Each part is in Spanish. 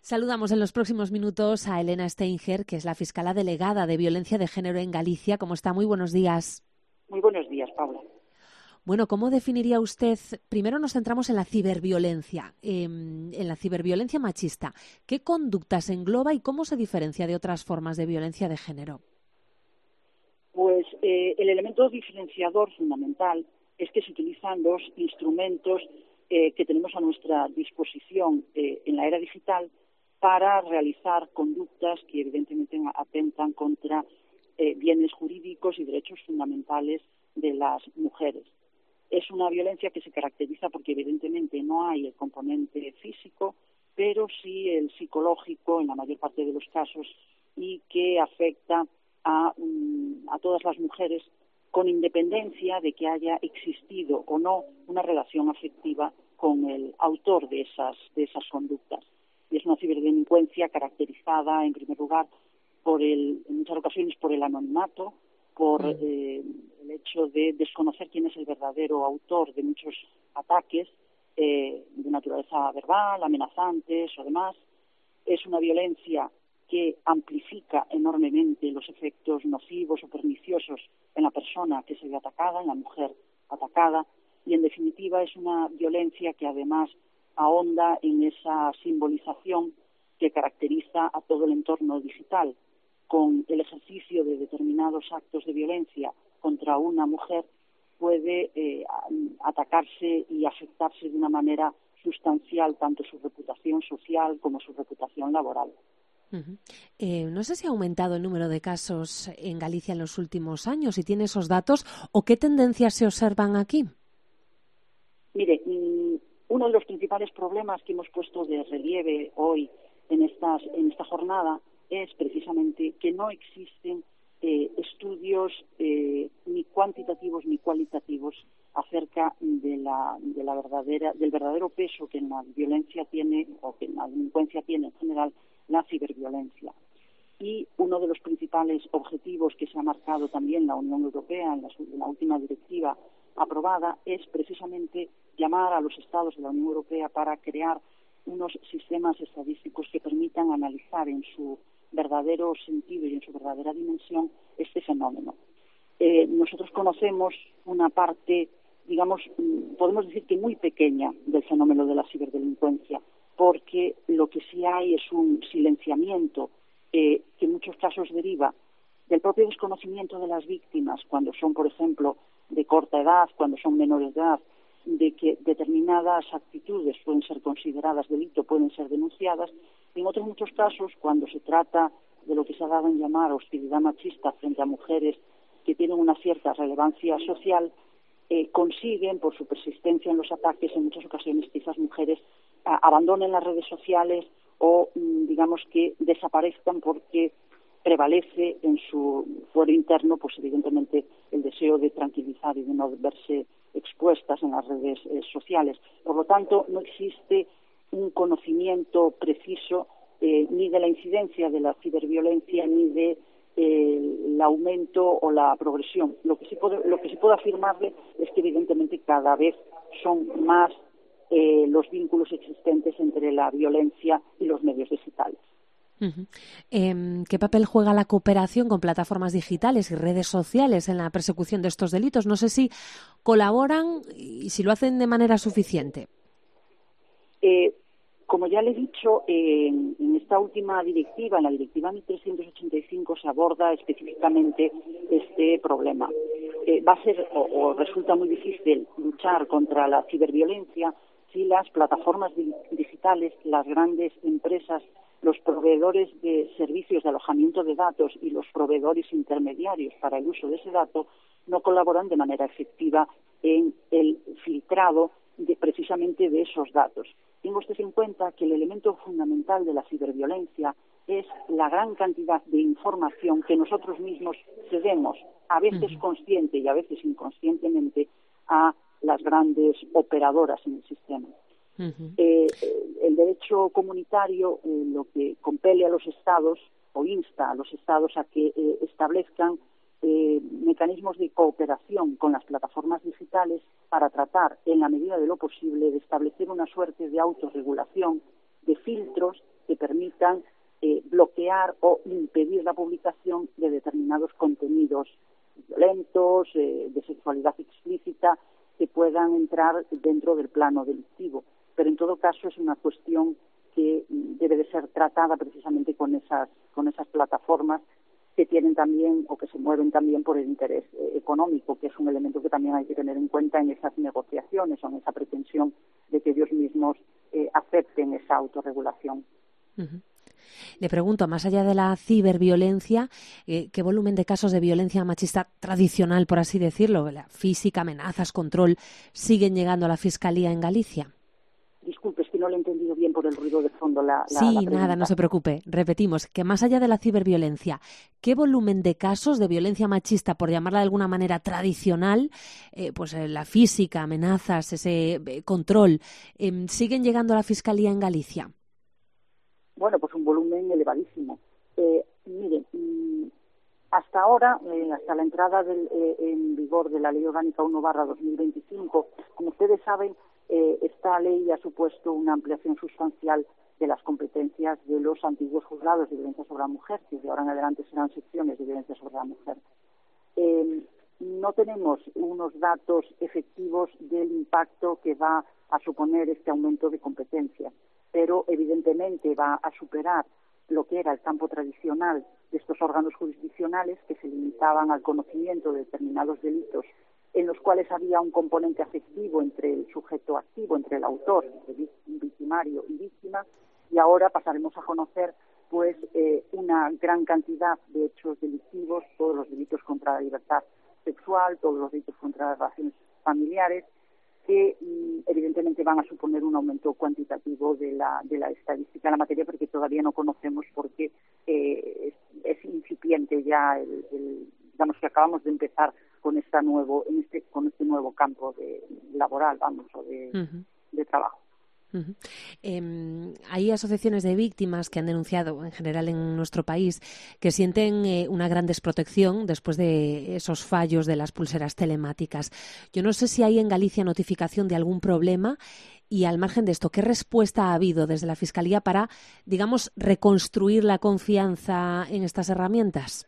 Saludamos en los próximos minutos a Elena Steinger, que es la fiscala delegada de Violencia de Género en Galicia. ¿Cómo está? Muy buenos días. Muy buenos días, Paula. Bueno, ¿cómo definiría usted? Primero nos centramos en la ciberviolencia, machista. ¿Qué conductas engloba y cómo se diferencia de otras formas de violencia de género? Pues el elemento diferenciador fundamental es que se utilizan los instrumentos que tenemos a nuestra disposición en la era digital para realizar conductas que evidentemente atentan contra bienes jurídicos y derechos fundamentales de las mujeres. Es una violencia que se caracteriza porque evidentemente no hay el componente físico, pero sí el psicológico en la mayor parte de los casos y que afecta a todas las mujeres con independencia de que haya existido o no una relación afectiva con el autor de esas conductas. Y es una ciberdelincuencia caracterizada, en primer lugar, en muchas ocasiones por el anonimato, por el hecho de desconocer quién es el verdadero autor de muchos ataques de naturaleza verbal, amenazantes o demás. Es una violencia que amplifica enormemente los efectos nocivos o perniciosos en la persona que se ve atacada, en la mujer atacada, y en definitiva es una violencia que además ahonda en esa simbolización que caracteriza a todo el entorno digital. Con el ejercicio de determinados actos de violencia contra una mujer puede atacarse y afectarse de una manera sustancial tanto su reputación social como su reputación laboral. No sé si ha aumentado el número de casos en Galicia en los últimos años, si tiene esos datos, o qué tendencias se observan aquí. Mire, uno de los principales problemas que hemos puesto de relieve hoy en esta jornada es precisamente que no existen estudios ni cuantitativos ni cualitativos acerca del verdadero peso que en la violencia tiene o que en la delincuencia tiene en general la ciberviolencia. Y uno de los principales objetivos que se ha marcado también la Unión Europea en la última directiva aprobada es precisamente llamar a los Estados de la Unión Europea para crear unos sistemas estadísticos que permitan analizar en su verdadero sentido y en su verdadera dimensión este fenómeno. Nosotros conocemos una parte, digamos, podemos decir que muy pequeña del fenómeno de la ciberdelincuencia, porque lo que sí hay es un silenciamiento que en muchos casos deriva del propio desconocimiento de las víctimas cuando son, por ejemplo, de corta edad, cuando son menores de edad, de que determinadas actitudes pueden ser consideradas delito, pueden ser denunciadas. En otros muchos casos, cuando se trata de lo que se ha dado en llamar hostilidad machista frente a mujeres que tienen una cierta relevancia social, consiguen, por su persistencia en los ataques, en muchas ocasiones que esas mujeres abandonen las redes sociales o, digamos, que desaparezcan porque prevalece en su fuero interno, pues evidentemente, el deseo de tranquilizar y de no verse expuestas en las redes sociales. Por lo tanto, no existe un conocimiento preciso ni de la incidencia de la ciberviolencia ni de el aumento o la progresión. Lo que sí puedo afirmarle es que evidentemente cada vez son más los vínculos existentes entre la violencia y los medios digitales. ¿Qué papel juega la cooperación con plataformas digitales y redes sociales en la persecución de estos delitos? No sé si colaboran y si lo hacen de manera suficiente. Como ya le he dicho, en esta última directiva, en la directiva 1385, se aborda específicamente este problema. Va a ser o resulta muy difícil luchar contra la ciberviolencia si las plataformas digitales, las grandes empresas, los proveedores de servicios de alojamiento de datos y los proveedores intermediarios para el uso de ese dato no colaboran de manera efectiva en el filtrado precisamente de esos datos. Tenga usted en cuenta que el elemento fundamental de la ciberviolencia es la gran cantidad de información que nosotros mismos cedemos, a veces consciente y a veces inconscientemente, a las grandes operadoras en el sistema. El derecho comunitario lo que compele a los Estados o insta a los Estados a que establezcan mecanismos de cooperación con las plataformas digitales para tratar, en la medida de lo posible, de establecer una suerte de autorregulación, de filtros que permitan necesitan bloquear o impedir la publicación de determinados contenidos violentos, de sexualidad explícita, que puedan entrar dentro del plano delictivo. Pero en todo caso es una cuestión que debe de ser tratada precisamente con esas plataformas que tienen también o que se mueven también por el interés económico, que es un elemento que también hay que tener en cuenta en esas negociaciones o en esa pretensión de que ellos mismos acepten esa autorregulación. Uh-huh. Le pregunto, más allá de la ciberviolencia, ¿qué volumen de casos de violencia machista tradicional, por así decirlo, la física, amenazas, control, siguen llegando a la Fiscalía en Galicia? Disculpe, es que no le he entendido bien por el ruido de fondo la pregunta. Nada, no se preocupe. Repetimos, que más allá de la ciberviolencia, ¿qué volumen de casos de violencia machista, por llamarla de alguna manera tradicional, la física, amenazas, ese control, siguen llegando a la Fiscalía en Galicia? Bueno, pues un volumen elevadísimo. Mire, hasta ahora, hasta la entrada en vigor de la Ley Orgánica 1/2025, como ustedes saben, esta ley ha supuesto una ampliación sustancial de las competencias de los antiguos juzgados de violencia sobre la mujer, que de ahora en adelante serán secciones de violencia sobre la mujer. No tenemos unos datos efectivos del impacto que va a suponer este aumento de competencias, pero evidentemente va a superar lo que era el campo tradicional de estos órganos jurisdiccionales, que se limitaban al conocimiento de determinados delitos en los cuales había un componente afectivo entre el sujeto activo, entre el autor, el victimario y víctima, y ahora pasaremos a conocer pues una gran cantidad de hechos delictivos, todos los delitos contra la libertad sexual, todos los delitos contra las relaciones familiares, que evidentemente van a suponer un aumento cuantitativo de la estadística en la materia, porque todavía no conocemos, porque es incipiente ya digamos que acabamos de empezar con este nuevo campo laboral, o de trabajo. Uh-huh. Hay asociaciones de víctimas que han denunciado en general en nuestro país que sienten una gran desprotección después de esos fallos de las pulseras telemáticas. Yo no sé si hay en Galicia notificación de algún problema y, al margen de esto, ¿qué respuesta ha habido desde la Fiscalía para, digamos, reconstruir la confianza en estas herramientas?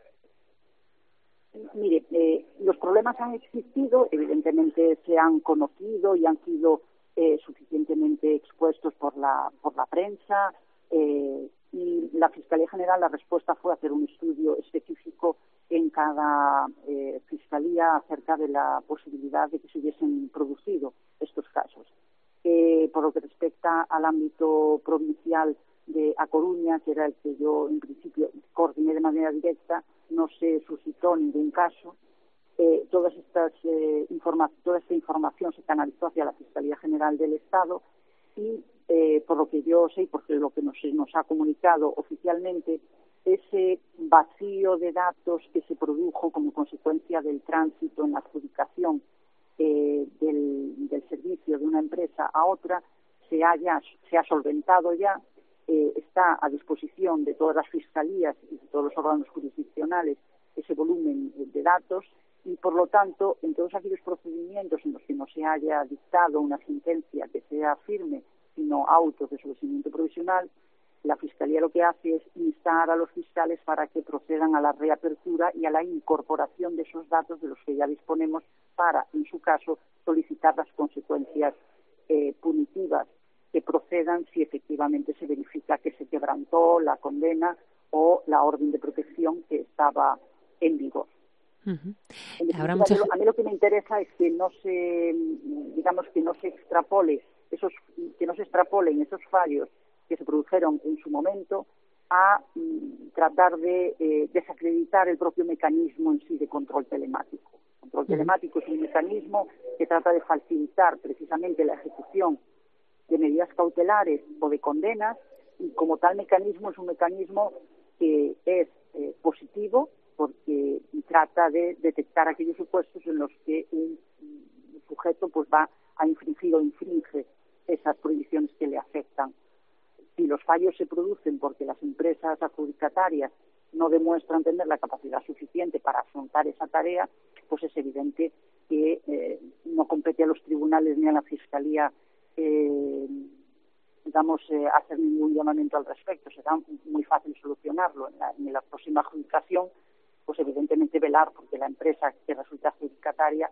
Mire, los problemas han existido, evidentemente se han conocido y han sido suficientemente expuestos por la prensa, y la Fiscalía General, la respuesta fue hacer un estudio específico en cada fiscalía acerca de la posibilidad de que se hubiesen producido estos casos. Por lo que respecta al ámbito provincial de A Coruña, que era el que yo en principio coordiné de manera directa, no se suscitó ningún caso. Toda esta información se canalizó hacia la Fiscalía General del Estado y, por lo que yo sé y porque lo que nos ha comunicado oficialmente, ese vacío de datos que se produjo como consecuencia del tránsito en la adjudicación del servicio de una empresa a otra se ha solventado ya, está a disposición de todas las fiscalías y de todos los órganos jurisdiccionales ese volumen de datos, y por lo tanto en todos aquellos procedimientos en los que no se haya dictado una sentencia que sea firme, sino autos de sobreseimiento provisional, la Fiscalía lo que hace es instar a los fiscales para que procedan a la reapertura y a la incorporación de esos datos de los que ya disponemos para, en su caso, solicitar las consecuencias punitivas que procedan si efectivamente se verifica que se quebrantó la condena o la orden de protección que estaba en vigor. Uh-huh. A mí lo que me interesa es que no se extrapolen esos fallos que se produjeron en su momento a tratar de desacreditar el propio mecanismo en sí de control telemático. El control telemático es un mecanismo que trata de facilitar precisamente la ejecución de medidas cautelares o de condenas, y como tal mecanismo es un mecanismo que es positivo, porque trata de detectar aquellos supuestos en los que un sujeto pues va a infringir o infringe esas prohibiciones que le afectan. Si los fallos se producen porque las empresas adjudicatarias no demuestran tener la capacidad suficiente para afrontar esa tarea, pues es evidente que no compete a los tribunales ni a la Fiscalía hacer ningún llamamiento al respecto. Será muy fácil solucionarlo en la próxima adjudicación, pues evidentemente velar porque la empresa que resulta adjudicataria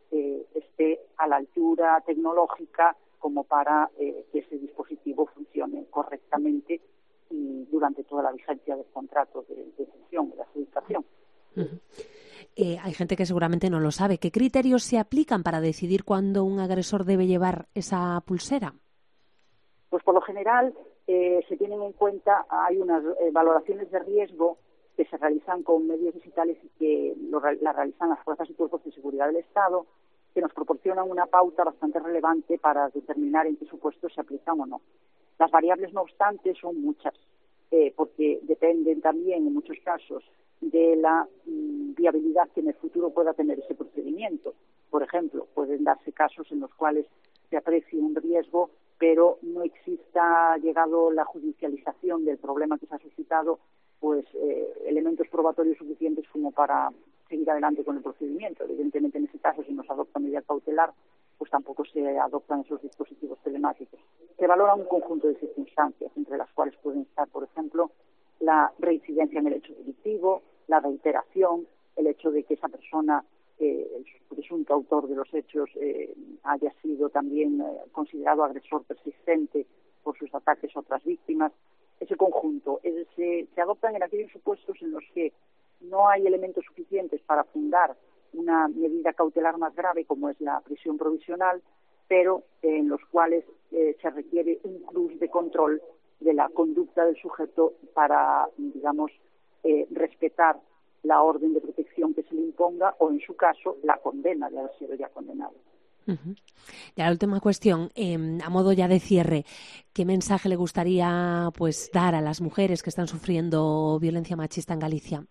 esté a la altura tecnológica como para que ese dispositivo funcione correctamente y durante toda la vigencia del contrato de función, de adjudicación. Uh-huh. Hay gente que seguramente no lo sabe. ¿Qué criterios se aplican para decidir cuándo un agresor debe llevar esa pulsera? Pues por lo general se tienen en cuenta, hay unas valoraciones de riesgo que se realizan con medios digitales y que la realizan las fuerzas y cuerpos de seguridad del Estado, que nos proporcionan una pauta bastante relevante para determinar en qué supuestos se aplican o no. Las variables, no obstante, son muchas, porque dependen también, en muchos casos, de la viabilidad que en el futuro pueda tener ese procedimiento. Por ejemplo, pueden darse casos en los cuales se aprecie un riesgo, pero no exista, llegado la judicialización del problema que se ha suscitado, pues elementos probatorios suficientes como para seguir adelante con el procedimiento. Evidentemente, en ese caso, si no se adopta medida cautelar, pues tampoco se adoptan esos dispositivos telemáticos. Se valora un conjunto de circunstancias, entre las cuales pueden estar, por ejemplo, la reincidencia en el hecho delictivo, la reiteración, el hecho de que esa persona, el presunto autor de los hechos, haya sido también considerado agresor persistente por sus ataques a otras víctimas. Ese conjunto se adoptan en aquellos supuestos en los que no hay elementos suficientes para fundar una medida cautelar más grave, como es la prisión provisional, pero en los cuales se requiere un plus de control de la conducta del sujeto para, digamos, respetar la orden de protección que se le imponga o, en su caso, la condena de haber sido ya condenado. Uh-huh. Ya la última cuestión, a modo ya de cierre, ¿qué mensaje le gustaría pues dar a las mujeres que están sufriendo violencia machista en Galicia?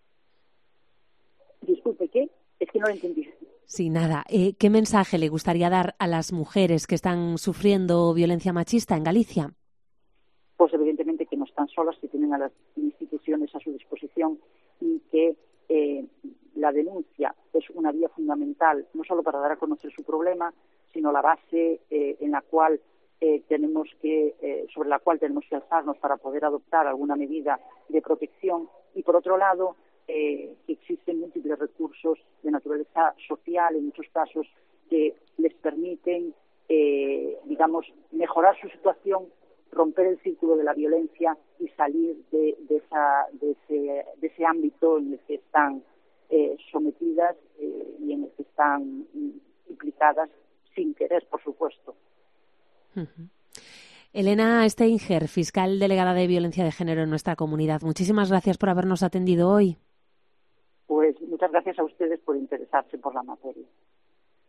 Disculpe, ¿qué? Es que no lo entendí. Sí, nada. ¿Qué mensaje le gustaría dar a las mujeres que están sufriendo violencia machista en Galicia? Pues evidentemente que no están solas, que tienen a las instituciones a su disposición y que la denuncia es una vía fundamental, no solo para dar a conocer su problema, sino la base en la cual sobre la cual tenemos que alzarnos para poder adoptar alguna medida de protección. Y por otro lado, que existen múltiples recursos de naturaleza social, en muchos casos, que les permiten, digamos, mejorar su situación, romper el círculo de la violencia y salir de ese ámbito en el que están sometidas y en el que están implicadas sin querer, por supuesto. Uh-huh. Elena Steinger, fiscal delegada de Violencia de Género en nuestra comunidad. Muchísimas gracias por habernos atendido hoy. Pues muchas gracias a ustedes por interesarse por la materia.